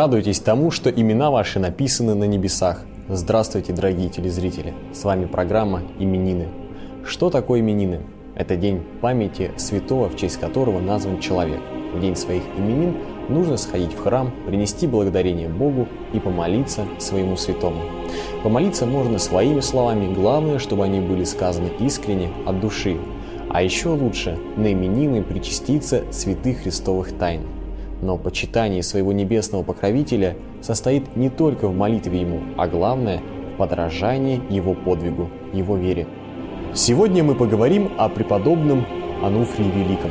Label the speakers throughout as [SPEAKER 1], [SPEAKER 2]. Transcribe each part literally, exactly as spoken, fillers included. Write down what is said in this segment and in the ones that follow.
[SPEAKER 1] Радуйтесь тому, что имена ваши написаны на небесах. Здравствуйте, дорогие телезрители! С вами программа «Именины». Что такое именины? Это день памяти святого, в честь которого назван человек. В день своих именин нужно сходить в храм, принести благодарение Богу и помолиться своему святому. Помолиться можно своими словами, главное, чтобы они были сказаны искренне, от души. А еще лучше на именины причаститься святых христовых тайн. Но почитание своего небесного покровителя состоит не только в молитве ему, а главное – в подражании его подвигу, его вере. Сегодня мы поговорим о преподобном Ануфрии Великом.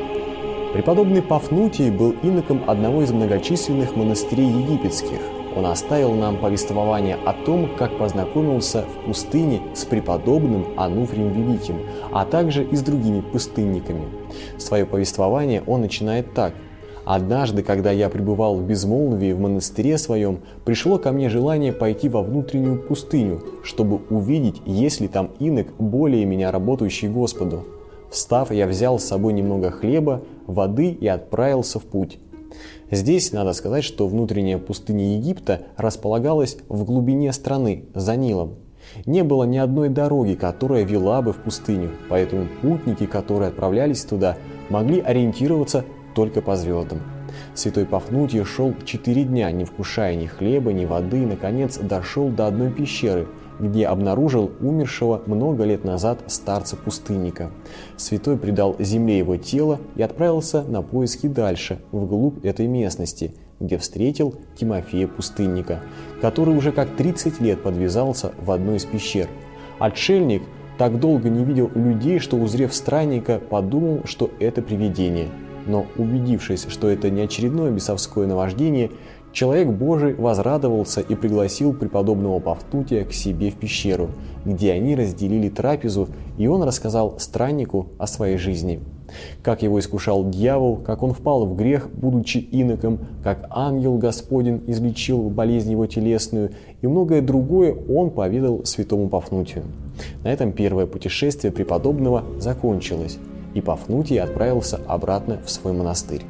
[SPEAKER 1] Преподобный Пафнутий был иноком одного из многочисленных монастырей египетских. Он оставил нам повествование о том, как познакомился в пустыне с преподобным Ануфрием Великим, а также и с другими пустынниками. Свое повествование он начинает так. «Однажды, когда я пребывал в безмолвии в монастыре своем, пришло ко мне желание пойти во внутреннюю пустыню, чтобы увидеть, есть ли там инок, более меня работающий Господу. Встав, я взял с собой немного хлеба, воды и отправился в путь». Здесь надо сказать, что внутренняя пустыня Египта располагалась в глубине страны, за Нилом. Не было ни одной дороги, которая вела бы в пустыню, поэтому путники, которые отправлялись туда, могли ориентироваться только по звездам. Святой Пафнутий шел четыре дня, не вкушая ни хлеба, ни воды, и, наконец, дошел до одной пещеры, где обнаружил умершего много лет назад старца-пустынника. Святой предал земле его тело и отправился на поиски дальше, вглубь этой местности, где встретил Тимофея-пустынника, который уже как тридцать лет подвязался в одной из пещер. Отшельник так долго не видел людей, что, узрев странника, подумал, что это привидение. Но, убедившись, что это не очередное бесовское наваждение, человек Божий возрадовался и пригласил преподобного Пафнутия к себе в пещеру, где они разделили трапезу, и он рассказал страннику о своей жизни. Как его искушал дьявол, как он впал в грех, будучи иноком, как ангел Господень излечил болезнь его телесную, и многое другое он поведал святому Пафнутию. На этом первое путешествие преподобного закончилось, и Пафнутий отправился обратно в свой монастырь.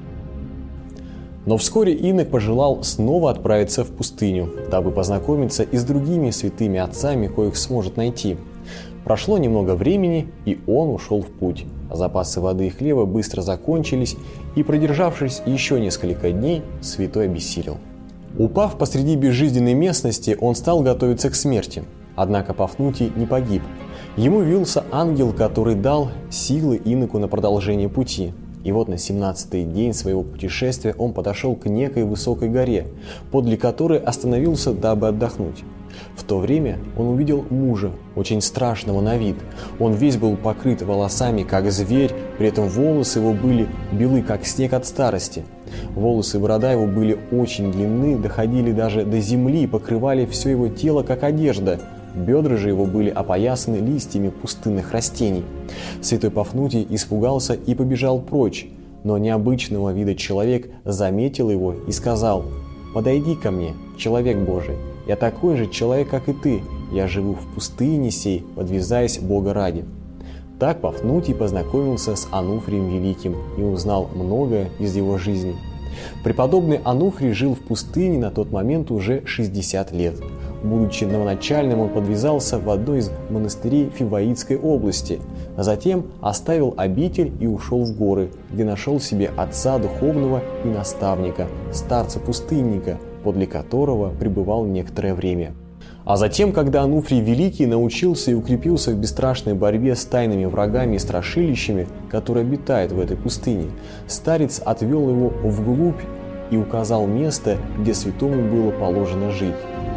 [SPEAKER 1] Но вскоре инок пожелал снова отправиться в пустыню, дабы познакомиться и с другими святыми отцами, коих сможет найти. Прошло немного времени, и он ушел в путь. Запасы воды и хлеба быстро закончились, и, продержавшись еще несколько дней, святой обессилел. Упав посреди безжизненной местности, он стал готовиться к смерти. Однако Пафнутий не погиб. Ему явился ангел, который дал силы иноку на продолжение пути. И вот на семнадцатый день своего путешествия он подошел к некой высокой горе, подле которой остановился, дабы отдохнуть. В то время он увидел мужа, очень страшного на вид. Он весь был покрыт волосами, как зверь, при этом волосы его были белы, как снег от старости. Волосы и борода его были очень длинны, доходили даже до земли и покрывали все его тело, как одежда. Бедра же его были опоясаны листьями пустынных растений. Святой Пафнутий испугался и побежал прочь, но необычного вида человек заметил его и сказал: «Подойди ко мне, человек Божий, я такой же человек, как и ты, я живу в пустыне сей, подвязаясь Бога ради». Так Пафнутий познакомился с Ануфрием Великим и узнал многое из его жизни. Преподобный Ануфрий жил в пустыне на тот момент уже шестьдесят лет. Будучи новоначальным, он подвязался в одной из монастырей Фиваитской области, а затем оставил обитель и ушел в горы, где нашел себе отца духовного и наставника, старца-пустынника, подле которого пребывал некоторое время. А затем, когда Ануфрий Великий научился и укрепился в бесстрашной борьбе с тайными врагами и страшилищами, которые обитают в этой пустыне, старец отвел его вглубь и указал место, где святому было положено жить.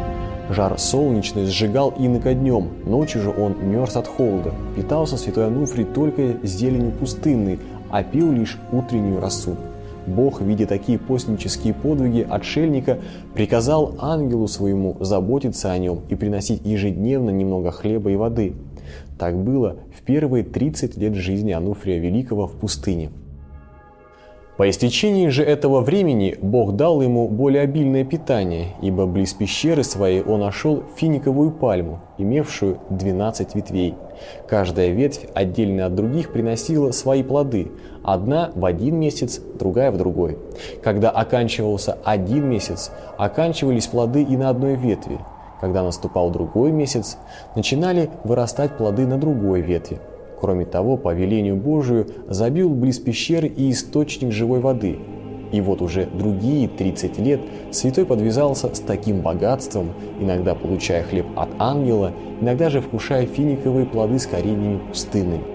[SPEAKER 1] Жар солнечный сжигал инока днем, ночью же он мерз от холода. Питался святой Ануфрий только зеленью пустынной, а пил лишь утреннюю росу. Бог, видя такие постнические подвиги отшельника, приказал ангелу своему заботиться о нем и приносить ежедневно немного хлеба и воды. Так было в первые тридцать лет жизни Ануфрия Великого в пустыне. По истечении же этого времени Бог дал ему более обильное питание, ибо близ пещеры своей он нашел финиковую пальму, имевшую двенадцать ветвей. Каждая ветвь, отдельно от других, приносила свои плоды, одна в один месяц, другая в другой. Когда оканчивался один месяц, оканчивались плоды и на одной ветви. Когда наступал другой месяц, начинали вырастать плоды на другой ветви. Кроме того, по велению Божию забил близ пещеры и источник живой воды. И вот уже другие тридцать лет святой подвязался с таким богатством, иногда получая хлеб от ангела, иногда же вкушая финиковые плоды с кореньями пустынными.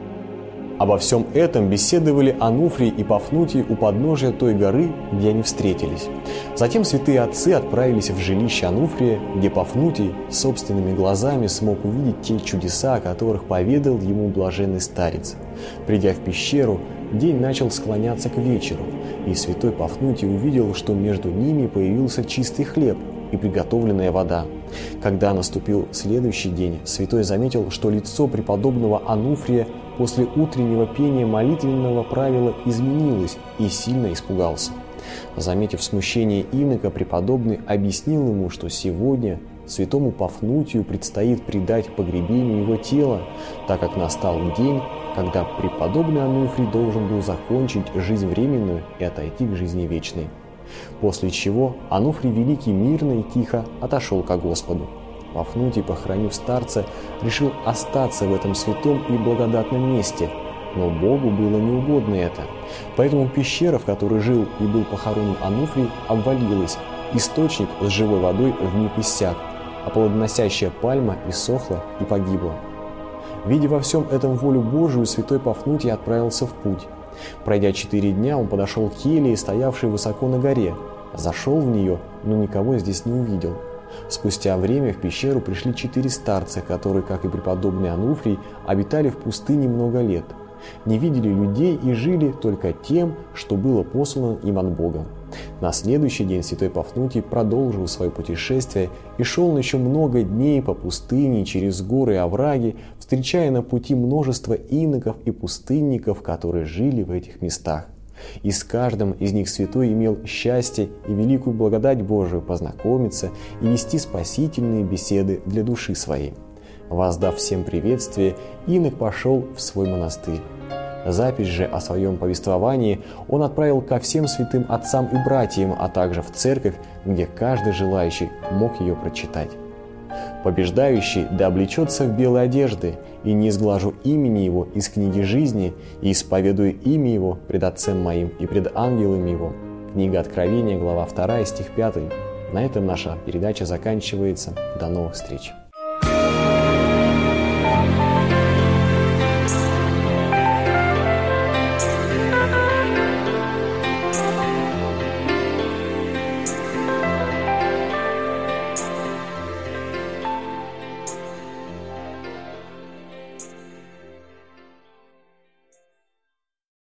[SPEAKER 1] Обо всем этом беседовали Ануфрий и Пафнутий у подножия той горы, где они встретились. Затем святые отцы отправились в жилище Ануфрия, где Пафнутий собственными глазами смог увидеть те чудеса, о которых поведал ему блаженный старец. Придя в пещеру, день начал склоняться к вечеру, и святой Пафнутий увидел, что между ними появился чистый хлеб и приготовленная вода. Когда наступил следующий день, святой заметил, что лицо преподобного Ануфрия после утреннего пения молитвенного правила изменилось, и сильно испугался. Заметив смущение инока, преподобный объяснил ему, что сегодня святому Пафнутию предстоит предать погребению его тела, так как настал день, когда преподобный Ануфрий должен был закончить жизнь временную и отойти к жизни вечной. После чего Ануфрий Великий мирно и тихо отошел ко Господу. Пафнутий, похоронив старца, решил остаться в этом святом и благодатном месте, но Богу было неугодно это. Поэтому пещера, в которой жил и был похоронен Ануфрий, обвалилась, источник с живой водой вмиг иссяк, а плодоносящая пальма иссохла и погибла. Видя во всем этом волю Божию, святой Пафнутий отправился в путь. Пройдя четыре дня, он подошел к келии, стоявшей высоко на горе, зашел в нее, но никого здесь не увидел. Спустя время в пещеру пришли четыре старца, которые, как и преподобный Ануфрий, обитали в пустыне много лет, не видели людей и жили только тем, что было послано им от Бога. На следующий день святой Пафнутий продолжил свое путешествие и шел еще много дней по пустыне, через горы и овраги, встречая на пути множество иноков и пустынников, которые жили в этих местах. И с каждым из них святой имел счастье и великую благодать Божию познакомиться и вести спасительные беседы для души своей. Воздав всем приветствие, инок пошел в свой монастырь. Запись же о своем повествовании он отправил ко всем святым отцам и братьям, а также в церковь, где каждый желающий мог ее прочитать. Побеждающий да облечется в белые одежды, и не изглажу имени его из книги жизни, и исповедую имя его пред Отцем моим и пред ангелами его. Книга Откровения, глава вторая, стих пятый. На этом наша передача заканчивается. До новых встреч!